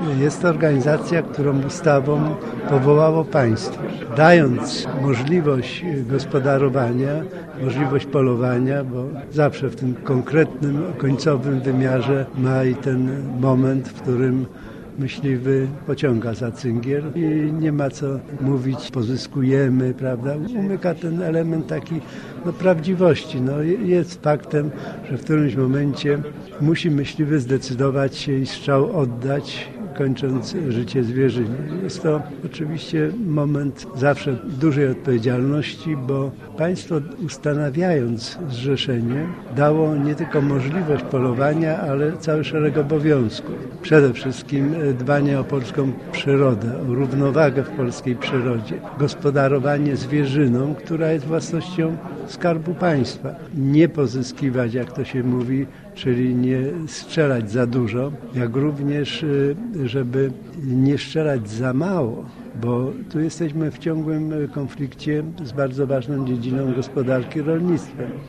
Jest to organizacja, którą ustawą powołało państwo, dając możliwość gospodarowania, możliwość polowania, bo zawsze w tym konkretnym, końcowym wymiarze ma i ten moment, w którym myśliwy pociąga za cyngiel i nie ma co mówić, pozyskujemy, prawda? Umyka ten element taki prawdziwości. Jest faktem, że w którymś momencie musi myśliwy zdecydować się i strzał oddać, kończąc życie zwierzyny. Jest to oczywiście moment zawsze dużej odpowiedzialności, bo państwo ustanawiając zrzeszenie dało nie tylko możliwość polowania, ale cały szereg obowiązków. Przede wszystkim dbanie o polską przyrodę, o równowagę w polskiej przyrodzie, gospodarowanie zwierzyną, która jest własnością Skarbu Państwa. Nie pozyskiwać, jak to się mówi, czyli nie strzelać za dużo, jak również, żeby nie strzelać za mało, bo tu jesteśmy w ciągłym konflikcie z bardzo ważną dziedziną gospodarki, rolnictwem.